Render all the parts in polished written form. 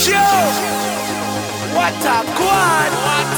Yo, what a quad.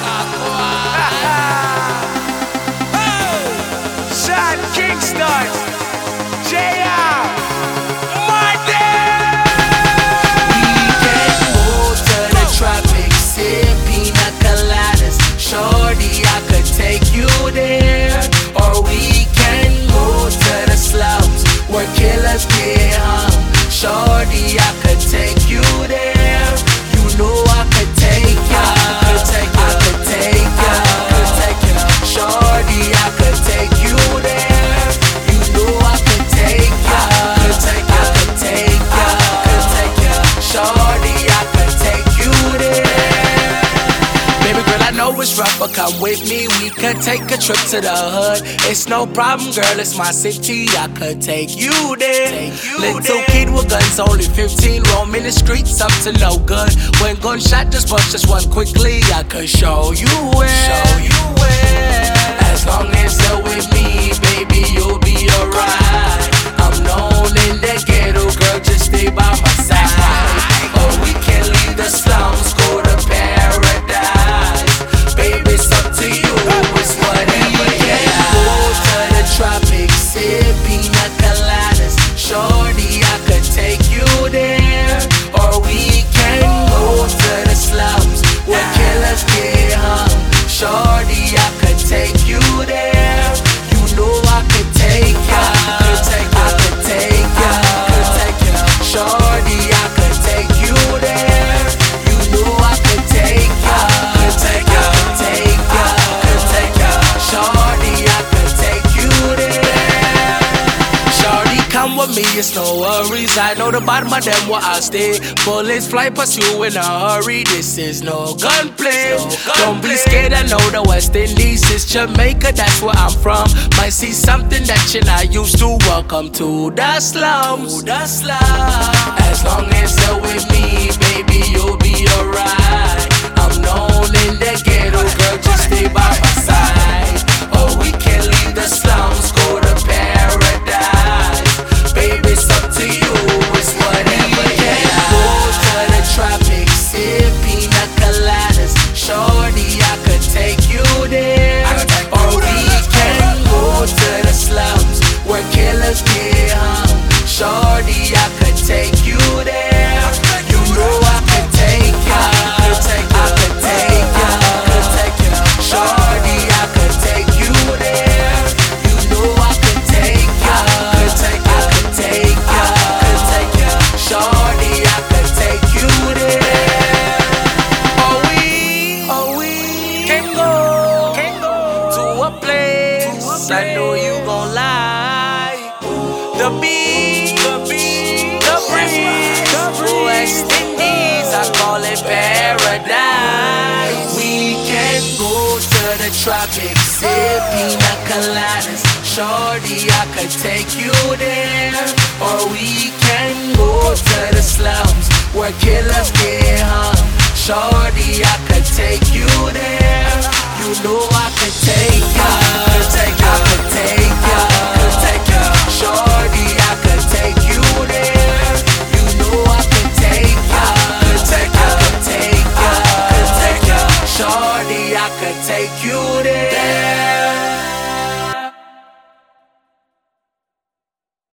Sean Kingston, JR, Monday. We can move to the tropics, sip pina coladas. Shorty, I could take you there. Or we can move to the slums where killers get hung. Shorty, I could take you there. You know I could take ya. I could take ya. Shorty, I could take you there. You know I could take ya. I could take ya. Shorty, I could take you there. Baby girl, I know it's rough, but come with me. We could take a trip to the hood. It's no problem, girl, it's my city. I could take you there. Little kid with guns, only 15, roaming the streets up to no good. When gunshot just bust just one quickly, I could show you where. As long as you're with me, baby, you'll be alright. I'm known in the ghetto, girl, just stay by my side. Or we can leave the slums, go to paradise. Baby, it's up to you, it's whatever you can. Go to the tropics, sip pina coladas. Shorty, I could take you there. Or we can go to the slums where killers get hung. Shorty, I could take you there. You know I could take ya. I could take ya. Shorty, I could take you there. You know I could take ya. I could take ya. Shorty, I could take you there. Shorty, come with me, it's no worries. I know the bottom of them where I stay. Bullets fly past you in a hurry. This is no gunplay. Don't be scared, I know the West Indies is Jamaica, that's where I'm from. Might see something that you're not used to. Welcome to the slums. As long as you're with me, baby, you'll be alright. I'm known in the ghetto, girl, just stay by my side. Or we can leave the slums, go to paradise. Baby, it's up to you, it's whatever you can. Go to the tropics, sip pina coladas. Shorty, I could take you there. Or we can go to the slums where killers get hung. Shorty, I could take you there. You know I could take ya. I could take ya. Shorty, I could take you there. You know I could take ya. I could take ya. Shorty, I could take you there. Or we can go to a place I know you gon' like. The beach, the breeze, West Indies, I call it paradise. We can go to the tropics, sip pina coladas. Shorty, I could take you there. Or we